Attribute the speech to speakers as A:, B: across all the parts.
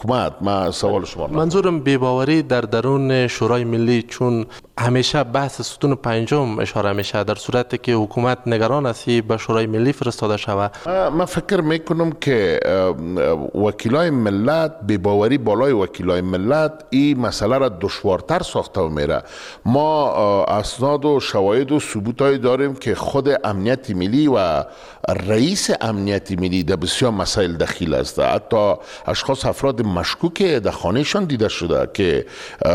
A: حکومت. ما سوال شما
B: منظورم بی‌باوری در درون شورای ملی، چون همیشه بحث ستون پنجم اشاره میشه در صورتی که حکومت نگران است به شورای ملی فرستاده شود.
A: من فکر میکنم که وکیلای ملت، بی‌باوری بالای وکیلای ملت این مسئله را دشوارتر ساخته میره. ما اسناد و شواهد و ثبوتایی داریم که خود امنیت ملی و رئیس امنیت ملی در بسیار مسائل دخیل است. حتی اشخاص افراد مشکوک در خانهشان دیده شده که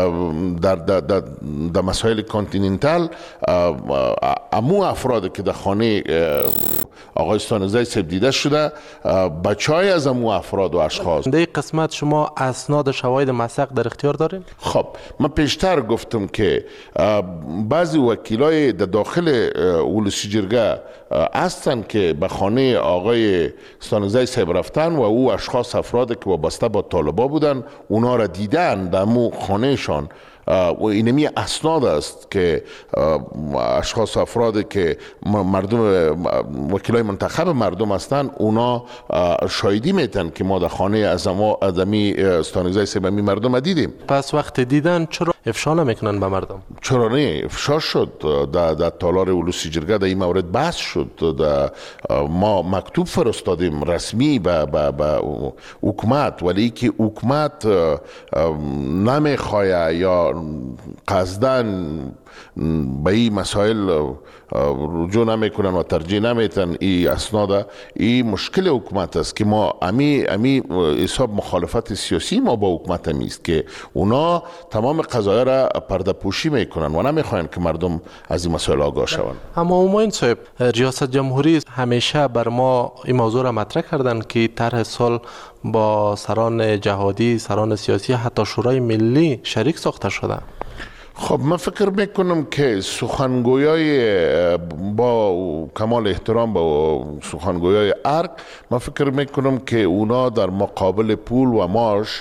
A: در مسائل کانتیننتال امو افراد که در خانه آقای استانزی صاحب دیده شده بچهای از امو افراد و اشخاص.
B: در این قسمت شما اسناد شواهد موثق در اختیار دارین؟
A: خب من پیشتر گفتم که بعضی وکیلای در داخل ولسی جرگه هستند که به خانه آقای استانزی صاحب رفتن و او اشخاص افراد که وابسته با طالبا بودن اونا را دیدن در امو خانهشان و اینمی اسناد است که اشخاص افرادی که مردم وکیلای منتخب مردم هستند اونا شاهدی میتن که ما در خانه ازمی استانزی سبمی مردم دیدیم.
B: پس وقت دیدن چرا افشا نمیکنن به مردم؟
A: چرا نه؟ افشا شد در تالار ولسی جرگه در این مورد بحث شد. ما مکتوب فرستادیم رسمی به حکومت، ولی که حکومت نمیخواه یا قصدن به این مسائل رجوع نمیکنن و ترجیح نمیتن این اسناد. این مشکل حکومت است که ما امی حساب مخالفت سیاسی ما با حکومت است که اونا تمام قضایا را پرده پوشی میکنن و نمیخواین که مردم از این مسائل آگاه شوند.
B: اما همایون صاحب، ریاست جمهوری همیشه بر ما این موضوع را مطرح کردن که طرح صلح با سران جهادی، سران سیاسی، حتی شورای ملی شریک ساخته شده.
A: خب من فکر میکنم که سخنگویای با کمال احترام با سخنگویای ارگ، من فکر میکنم که اونا در مقابل پول و معاش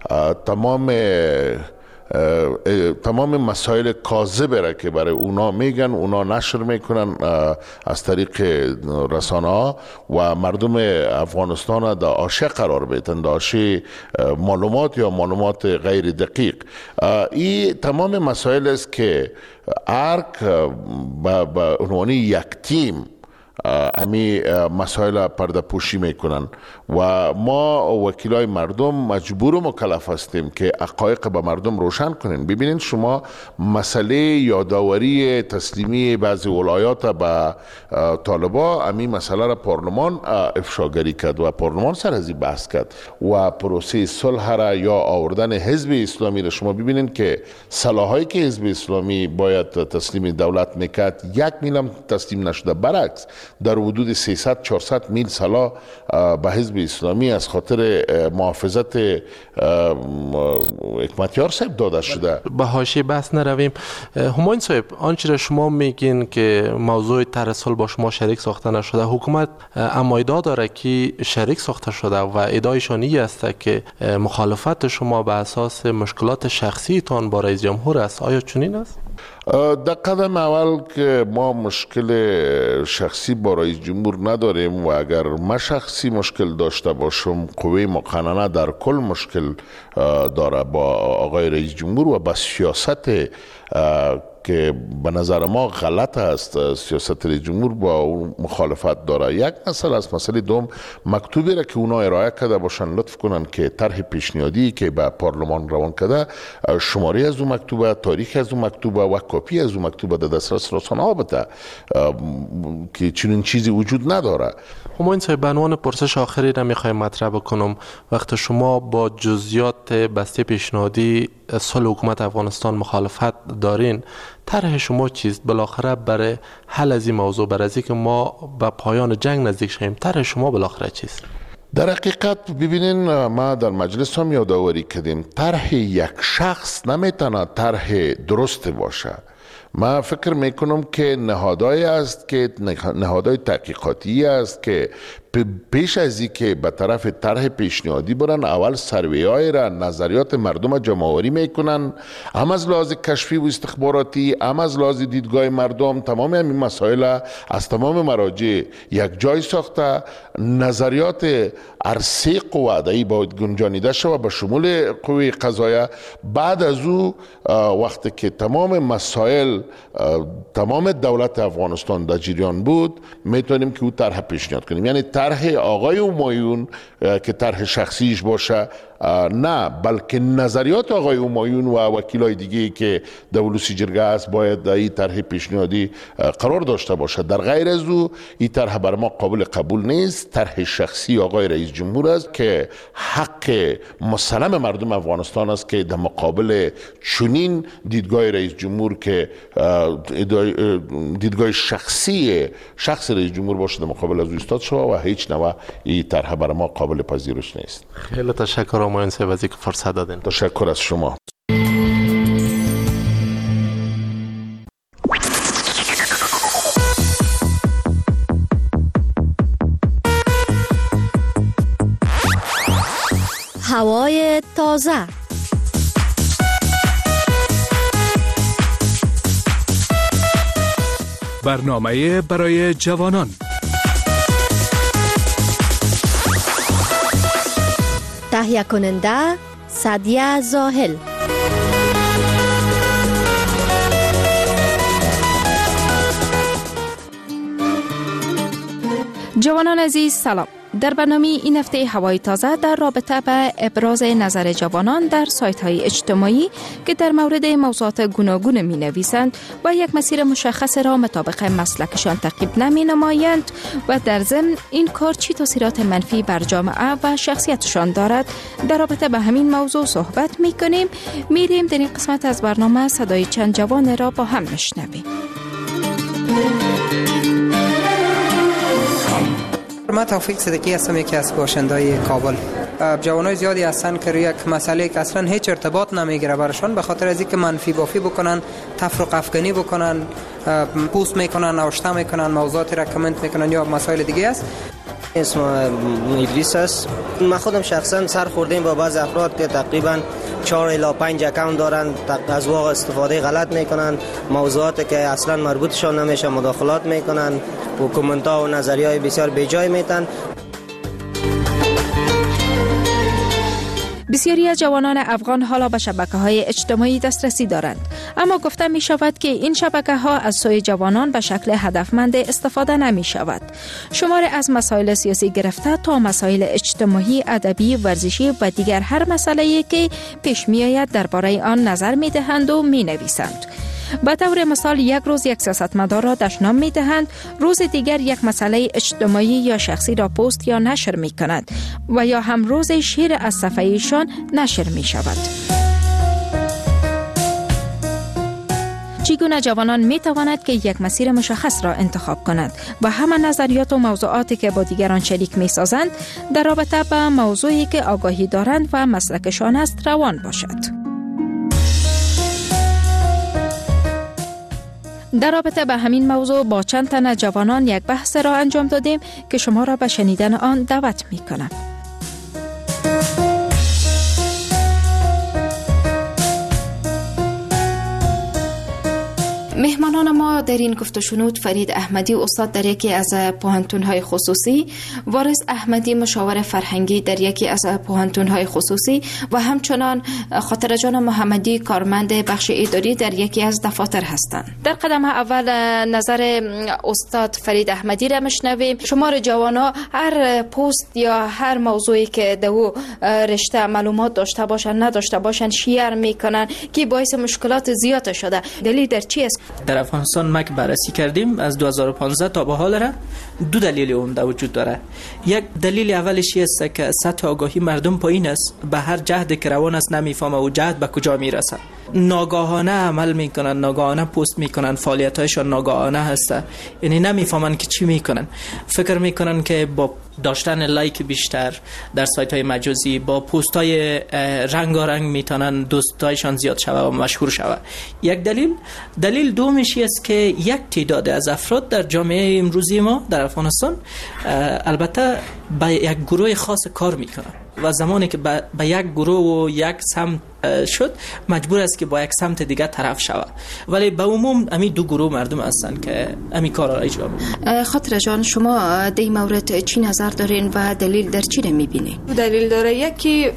A: تمام مسائل کاذب را که برای اونا میگن اونا نشر میکنن از طریق رسانه ها و مردم افغانستان در آشه قرار بیتن، در آشه معلومات یا معلومات غیر دقیق. این تمام مسائل است که ارگ به عنوان یک تیم امی مسائل پرده پوشی میکنن و ما وکیلای مردم مجبور و مکلف هستیم که حقایق به مردم روشن کنیم. ببینید شما مسئله یادآوری تسلیمی بعضی ولایات به طالبا، امی مسئله را پارلمان افشاگری کرد و پارلمان سر از این بحث کرد و پروسه صلح را یا آوردن حزب اسلامی را شما ببینید که سلاحایی که حزب اسلامی باید تسلیم دولت میکرد 1 میل هم تسلیم نشده، برعکس در حدود 300-400 میل سلاح به حزب اسلامی از خاطر محافظت حکمتیار صاحب داده شده.
B: به حاشیه بحث نرویم. همایون صاحب، آنچه را شما میگین که موضوع طرح صلح با شما شریک ساخته نشده، حکومت اما ادعا داره که شریک ساخته شده و ادعایشان این است که مخالفت شما به اساس مشکلات شخصی تان با رئیس جمهور است. آیا چنین است؟
A: در قدم اول که ما مشکل شخصی با رئیس جمهور نداریم و اگر من شخصی مشکل داشته باشم، قوه مقننه در کل مشکل داره با آقای رئیس جمهور و با سیاست که به نظر ما غلط است. سیاست رئیس جمهور با اون مخالفت داره. یک مسئله است. مسئله دوم، مکتوبی را که اونا ارائه کرده باشن لطف کنن که طرح پیشنهادی که به پارلمان روان کرده، شماره از اون مکتوبه، تاریخ از اون مکتوبه و کپی از اون مکتوبه در دسترس رسانه ها بده که چنین چیزی وجود نداره.
B: همایون صاحب، به عنوان پرسش آخری را میخوایم مطرح بکنم. وقتی شما با جزئیات بسته پیشنهادی صلح حکومت افغانستان مخالفت دارین، طرح شما چیست بالاخره برای حل از این موضوع، برای از اینکه ما به پایان جنگ نزدیک شویم؟ طرح شما بالاخره چیست؟
A: در حقیقت ببینین، ما در مجلس هم یادآوری کردیم طرح یک شخص نمیتونه طرح درست باشه. من فکر میکنم که نهادهای است که نهادهای تحقیقاتی است که پیش از اینکه به طرف طرح پیشنهادی برن، اول سروی های را، نظریات مردم جمع آوری میکنن، هم از لحاظ کشفی و استخباراتی، هم از لحاظ دیدگاه مردم. تمام این مسائل از تمام مراجع یک جای ساخته، نظریات ارسی قوه ادایی باید گنجانیده شود به شمول قوه قضاییه. بعد از او وقتی که تمام مسائل، تمام دولت افغانستان در جریان بود، میتونیم که او طرح پیشنهاد کنیم. یعنی طرح آقای همایون که طرح شخصیش باشه، نه، بلکه نظریات آقای همایون و وکیلای دیگه که در ولوسی جرگه است باید در این طرح پیشنهادی قرار داشته باشه. در غیر از او این طرح بر ما قابل قبول نیست. طرح شخصی آقای رئیس جمهور است که حق مسلم مردم افغانستان است که در مقابل چنین دیدگاه رئیس جمهور که دیدگاه شخص رئیس جمهور باشه، در مقابل از او ایستاد شود و هیچ نوع این طرح بر ما قابل پذیرش نیست.
B: خیلی تشکر همایون صاحب از اینکه فرصت دادین.
A: تشکر از شما.
C: هوای تازه.
D: برنامه برای جوانان.
C: تهیه کننده سعدیه زاهل.
E: جوانان عزیز سلام. در برنامه این هفته هوای تازه در رابطه به ابراز نظر جوانان در سایت های اجتماعی که در مورد موضوعات گوناگون می نویسند و یک مسیر مشخص را مطابق مسلکشان تعقیب نمی نمایند و در ضمن این کار چی تاثیرات منفی بر جامعه و شخصیتشان دارد، در رابطه به همین موضوع صحبت می کنیم. میریم در این قسمت از برنامه صدای چند جوان را با هم میشنویم.
F: من توفیق صدیقی هستم، یکی از باشنده‌های کابل. جوانای زیادی هستن که روی یک مسئله که اصلا هیچ ارتباط نمیگیره برشان، به خاطر از اینکه منفی بافی بکنن، تفرق افکنی بکنن، پوست میکنن، نوشته میکنن، موضوعاتی را کامنت میکنن یا مسائل دیگه است.
G: اسمم ادریس است. من خودم شخصا سر خوردیم با بعض افراد که تقریبا 4 الی 5 اکانت دارن، از واقع استفاده غلط میکنن، موضوعاتی که اصلا مربوطشان نمیشه مداخلات میکنن و کامنت ها و نظریه‌های بسیار بیجای میتن.
E: بسیاری از جوانان افغان حالا به شبکه‌های اجتماعی دسترسی دارند، اما گفته می شود که این شبکه‌ها از سوی جوانان به شکل هدفمند استفاده نمی شود. شمار از مسائل سیاسی گرفته تا مسائل اجتماعی، ادبی، ورزشی و دیگر هر مسئله‌ای که پیش می آید درباره آن نظر می دهند و می نویسند. به طور مثال یک روز یک سیاستمدار را دشنام می دهند، روز دیگر یک مسئله اجتماعی یا شخصی را پست یا نشر می کند و یا هم روز شعر از صفحه ایشان نشر می شود. چگونه جوانان می تواند که یک مسیر مشخص را انتخاب کند و همه نظریات و موضوعاتی که با دیگران شریک می سازند در رابطه با موضوعی که آگاهی دارند و مسلکشان است روان باشد. در رابطه به همین موضوع با چند تن از جوانان یک بحث را انجام دادیم که شما را به شنیدن آن دعوت می کنم. مهمانان ما در این گفت و شنود فرید احمدی استاد در یکی از پوهنتون‌های خصوصی، وارث احمدی مشاور فرهنگی در یکی از پوهنتون‌های خصوصی و همچنان خاطر جان محمدی کارمند بخش اداری در یکی از دفاتر هستند. در قدم اول نظر استاد فرید احمدی را میشنویم. شمار جوانا هر پست یا هر موضوعی که در او رشته معلومات داشته باشن نداشته باشن شیر میکنن که باعث مشکلات زیاد شده. دلیل در چی است؟
H: در افغانستان ما که بررسی کردیم از 2015 تا به حال را 2 دلیل عمده وجود داره. یک دلیل اولش است که سطح آگاهی مردم پایین است، به هر جهد که روان است نمیفهمه و جهد به کجا میرسه. ناگاهانه عمل میکنن، ناگاهانه پست میکنن، فعالیتایشان ناگاهانه هسته، یعنی نمیفهمن که چی میکنن. فکر میکنن که با داشتن لایک بیشتر در سایت های مجازی، با پست های رنگارنگ میتونن دوستایشان زیاد شوه و مشهور شوه. یک دلیل دومش است که یک تعداد از افراد در جامعه امروزی ما در افغانستان البته با یک گروه خاص کار میکنن و زمانی که به یک گروه و یک سمت شد مجبور است که با یک سمت دیگه طرف شود، ولی به عموم امی دو گروه مردم هستن که امی کار را اجرا میکنن.
I: خاطر جان، شما در این مورد چی نظر دارین و دلیل در چی میبینین؟
J: دلیل داره، یکی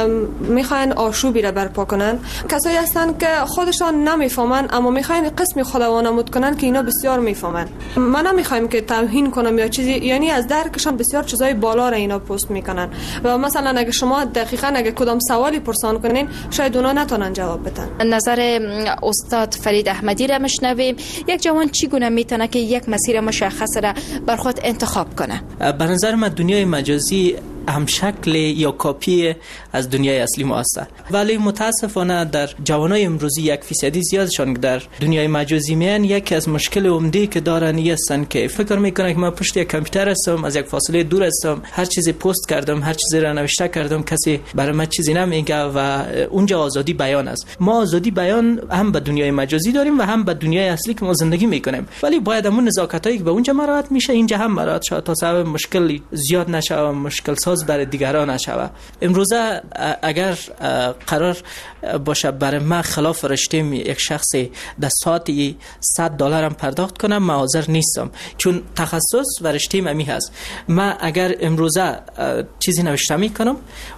J: میخواین آشوبی را برپا کنن، کسایی هستن که خودشان نمیفهمن اما میخواین قسمی خود وانمود کنن که اینا بسیار میفهمن. ما نمیخوایم که توهین کنم یا چیزی، یعنی از درکشان بسیار چیزای بالا را اینا پست میکنن و مثلا اگه شما دقیقاً اگه کدام سوالی پرسان کنین شاید اونا نتونن جواب بدن.
E: نظر استاد فرید احمدی را میشنویم. یک جوان چگونه میتونه که یک مسیر مشخص را بر خود انتخاب کنه؟
H: به نظر من دنیای مجازی هم شکل یا کاپی از دنیای اصلی ما است، ولی متاسفانه در جوانای امروزی 1% زیادشان در دنیای مجازی میان. یکی از مشکل عمده که دارن هستن که فکر میکنن که من پشت یک کامپیوتر هستم، از یک فاصله دور هستم، هر چیزی پست کردم، هر چیزی را نوشته کردم، کسی برای من چیزی نمیگه و اونجا آزادی بیان است. ما آزادی بیان هم به دنیای مجازی داریم و هم به دنیای اصلی که ما زندگی میکنیم، ولی باید همون نزاکتایی که به اونجا مراعات میشه اینجا هم مراعات شه تا سبب مشکل زیاد نشه و مشکل ساز برای دیگران نشوه. امروزه اگر قرار باشه برای من خلاف رشته یک شخصی در ساعتی $100 هم پرداخت کنم، من حاضر نیستم، چون تخصص و رشته ممی هست. من اگر امروزه چیزی نوشته میکنم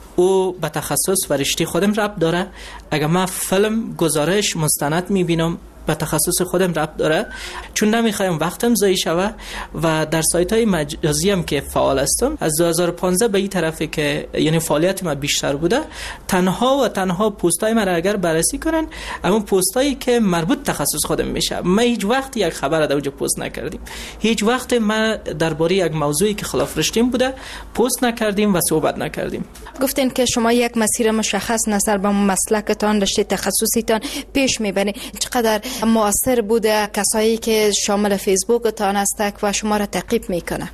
H: او به تخصص و رشته خودم ربط داره، اگر من فیلم، گزارش، مستند میبینم به تخصص خودم ربط داره، چون نمیخوایم وقتم ضایع شوه. و در سایت های مجازی هم که فعال هستم از 2015 به این طرفی که یعنی فعالیت ما بیشتر بوده، تنها پست های من اگر بررسی کنن، اما پست هایی که مربوط تخصص خودم میشه. ما هیچ وقت یک خبر در اونجا پست نکردیم، هیچ وقت ما درباره یک موضوعی که خلاف رشتیم بوده پست نکردیم و صحبت نکردیم.
E: گفتین که شما یک مسیر مشخص نظر به مسلکتان، رشته تخصصیتان پیش میبرید. چقدر مؤثر بوده کسایی که شامل فیسبوک تان هستند و شما را تعقیب میکنه؟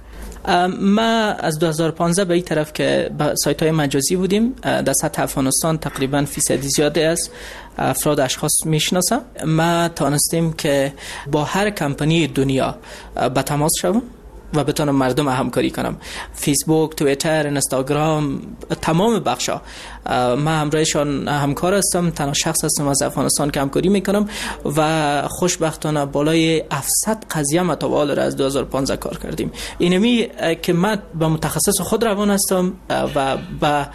H: ما از 2015 به این طرف که با سایت های مجازی بودیم، در سطح افغانستان تقریبا فیصد زیاده از افراد اشخاص میشناسم. ما تانستیم که با هر کمپانی دنیا به تماس شوم و بتونم مردم همکاری کنم. فیسبوک، توییتر، اینستاگرام، تمام بخشا من همراهشان همکار هستم. تنها شخص هستم از افغانستان که همکاری میکنم و خوشبختانه بالای 700 قضیه متوال را از 2015 کار کردیم. اینمی که من به متخصص خود روان هستم و با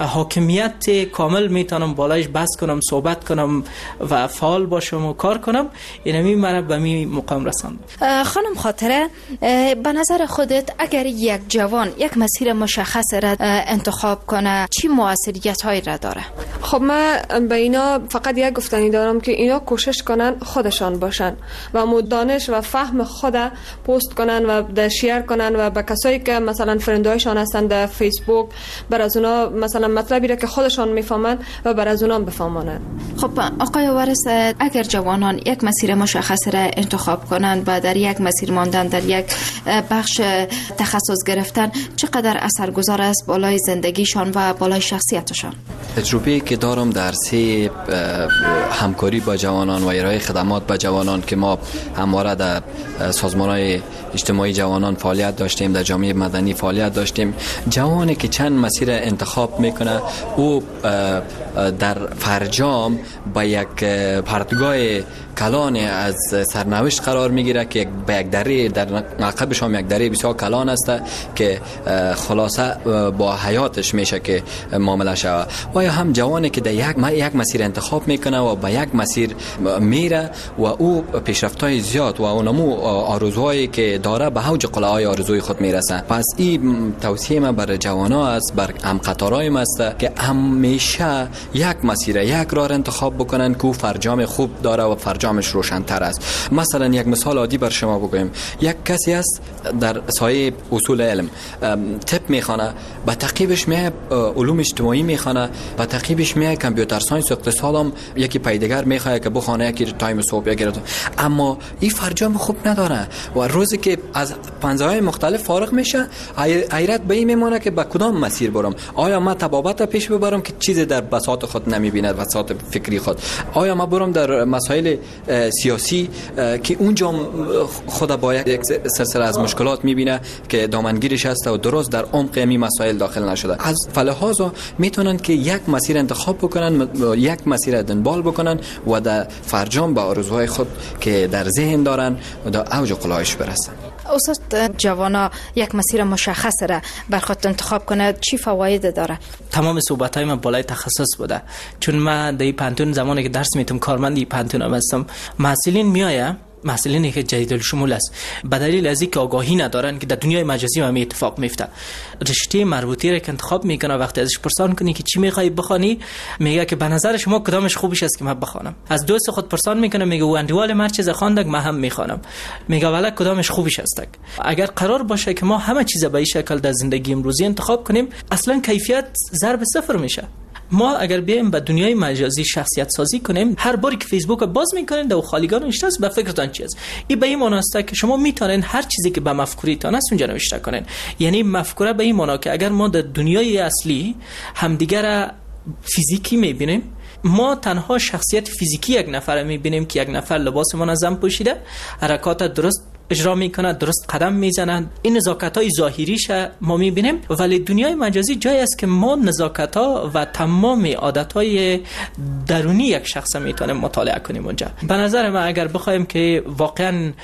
H: حاکمیت کامل میتونم بالایش بحث کنم، صحبت کنم و فعال باشم و کار کنم. اینمی مرا به می مقام رساند.
E: خانم خاطره، به نظر خودت اگر یک جوان یک مسیر مشخص را انتخاب کنه چی موثریت هایی را داره؟
J: خب من به اینا فقط یک گفتنی دارم که اینا کوشش کنن خودشان باشن و دانش و فهم خود پست کنن و شیر کنن و به کسایی که مثلا فرندایشان هستن در فیسبوک بر از اونا مثلا مطلبی را که خودشان میفهمن و بر از اونا بفهمونن.
I: خب آقای وارث، اگر جوانان یک مسیر مشخص را انتخاب کنند و در یک مسیر ماندن، در یک بخش تخصص گرفتن، چقدر اثرگذار است بالای زندگیشان و بالای شخصیتشان؟
K: تجربه که دارم در سه همکاری با جوانان و ارائه خدمات با جوانان که ما همواره در سازمان‌های اجتماعی جوانان فعالیت داشتیم، در جامعه مدنی فعالیت داشتیم، جوانی که چند مسیر انتخاب میکنه او در فرجام با یک پرتگاه کلان از سرنوشت قرار میگیره که به یک دره در عقبش هم یک دره بسیار کلان است که خلاصه با حیاتش میشه که معامله شود. و یا هم جوانی که در یک مسیر انتخاب میکنه و با یک مسیر میره و او پیشرفت‌های زیاد و اونمو آرزوهایی که داره به اوج قله‌های آرزوی خود میرسه. پس این توصیه من بر جوانا است، بر همقطارای ما است که همیشه یک مسیر، یک راه انتخاب بکنن که او فرجام خوب داره و فرجامش روشن‌تر است. مثلا یک مثال عادی بر شما بگویم، یک کسی است در سایه اصول علم طب میخونه، با تعقیبش علوم اجتماعی میخونه، با تعقیبش پیش میاد کامپیوتر ساینس و اقتصاد هم یکی پیدگر میخواد که بخونه یکی تایم صبح بگیره، اما این فرجام خوب نداره و روزی که از پنجه‌های مختلف فارغ میشه حیرت به این میمونه که به کدام مسیر برم. آیا من تبابت پیش ببرم که چیزی در بساط خود نمیبیند، بساط فکری خود؟ آیا من برم در مسائل سیاسی که اونجا خود با یک سلسله از مشکلات میبینه که دامنگیرش هست و درست در عمق این مسائل داخل نشده؟ از فلحاظ میتونن که یک مسیر انتخاب بکنن، یک مسیر دنبال بکنن و در فرجام به آرزوهای خود که در ذهن دارن و در اوج قلایش برسن.
I: استاد، جوانا یک مسیر مشخص را بر خود انتخاب کنه چی فواید داره؟
H: تمام صحبت‌های من بالای تخصص بوده، چون من در پانتون زمانی که درس میتونم کارمند این پانتون هم هستم. محصلین میایه، محصلینی که جدید الشمول است، به دلیل از اینکه آگاهی ندارن که در دنیای مجازی هم اتفاق میفته، رشته مربوطه را که انتخاب میکنه وقتی ازش پرسان کنی که چی میخوای بخوانی، میگه که به نظر شما کدامش خوبش است که من بخوانم. از دوست خود پرسان میکنه، میگه او اندوال هر چیز خواندک من هم میخوانم، میگه والا کدامش خوبش است. اگر قرار باشه که ما همه چیز به این شکل در زندگی امروزی انتخاب کنیم، اصلا کیفیت ضرب صفر میشه. ما اگر بیایم به دنیای مجازی شخصیت سازی کنیم، هر باری که فیسبوک باز میکنین در خالیگان نوشته است به فکرتان چی است. این به این معنی است که شما میتونین هر چیزی که به مفکوریتان است اونجا نوشته کنین. یعنی مفکوره به این معنی که اگر ما در دنیای اصلی همدیگر فیزیکی میبینیم، ما تنها شخصیت فیزیکی یک نفر میبینیم که یک نفر لباس منظم پوشیده، حرکات درست اجرا میکنه، درست قدم میزنه، این نزاکت‌های ظاهریش ما میبینیم. ولی دنیای مجازی جایی است که ما نزاکت‌ها و تمام عادت‌های درونی یک شخص میتونیم مطالعه کنیم اونجا. به نظر من اگر بخوایم که واقعا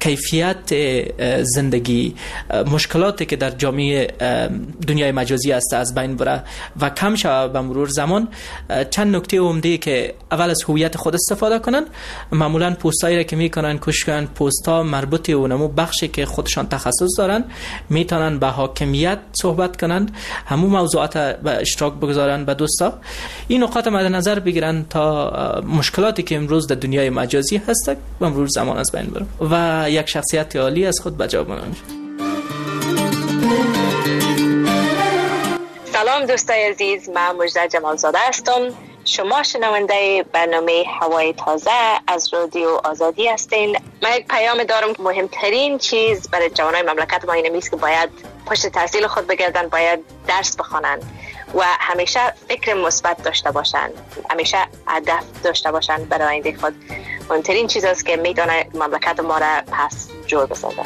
H: کیفیت زندگی، مشکلاتی که در جامعه دنیای مجازی است از بین بره و کم شود به مرور زمان، چند نکته عمده که اول از هویت خود استفاده کنن. معمولا پستایی را که میکنن کشکن پست‌ها مربوط اونمو بخشی که خودشان تخصص دارن، میتونن به حاکمیت صحبت کنن، همون موضوعات به اشتراک بگذارن به دوستا. این نکات مد نظر بگیرن تا مشکلاتی که امروز در دنیای مجازی هست و امروز زمان از بین بره و یک شخصیت عالی از خود به جا بنامند.
L: سلام دوستای عزیز، من مجده جمالزاده هستم. شما شنونده برنامه هوای تازه از رادیو آزادی هستین. من یک پیام دارم. مهمترین چیز برای جوانای مملکت ما اینه که باید پشت تحصیل خود بگردن، باید درس بخونن و همیشه فکر مثبت داشته باشن، همیشه هدف داشته باشن برای آینده خود. مهمترین چیز است که میتونه مملکت ما را پس جور بسازه.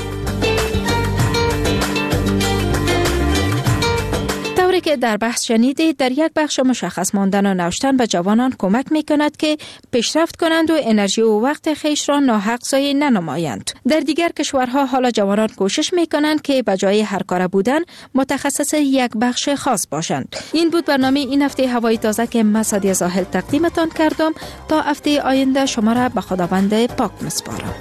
E: طوری که در بحث شنیدید، در یک بخش مشخص ماندن و نوشتن به جوانان کمک می کند که پیشرفت کنند و انرژی و وقت خیش را ناحق ضایع ننمایند. در دیگر کشورها حالا جوانان کوشش می کنند که به جای هر کاره بودن متخصص یک بخش خاص باشند. این بود برنامه این هفته هوای تازه که من سادیه زاهل تقدیمتان کردم. تا هفته آینده شما را به خداوند پاک می‌سپارم.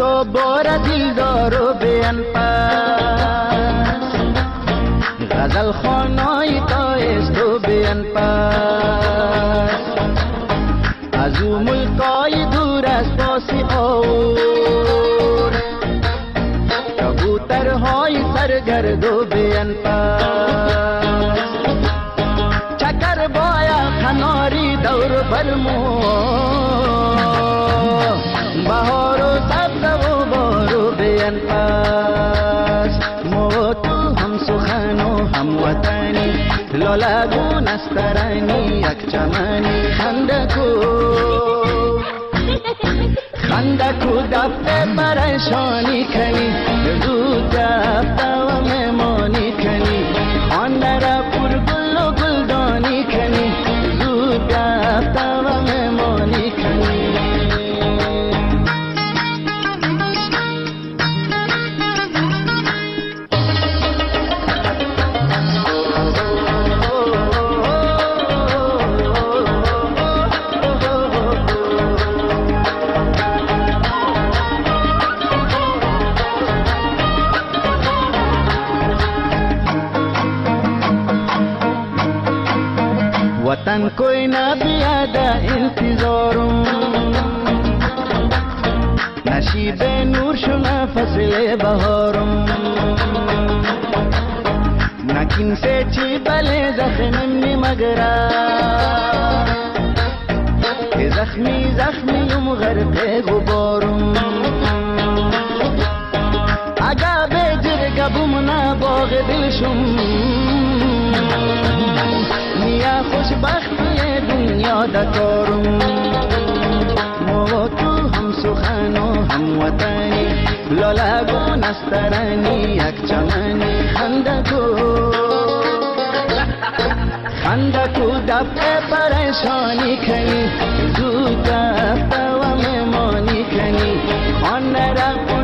M: تو بار دیدار و بیان پس غزل خانای تایست و بیان پس از او ملکای دور از پاسی آور کبوترهای سرگرد و بیان پس چکر بایا کناری دور برمو بهار و سبز و بارو بیان پس مو تو هم سخن و هم وطنی لالگون استرانی یک چمنی خندکو دفته پریشانی کنی زود دفته و مهمانی کنی آن را پر گل و گلدانی کنی زود دفته و مهمانی کنی वतन कोई ना बियादा इंतजारों नशीब नूर शुना फसले बहारों नकिन से ची बले जख्मी मगरा के जख्मी जख्मी युम गरक़े गुबारों आगा बेजर कबुमना बाग दिलशुम نیا خوشبختی دنیا دکارم مو تو هم سخن و هم وطنی لالگون استرانی یک چمنی خندکو دفعه پریشانی کنی زود دفعه و مهمانی کنی آن را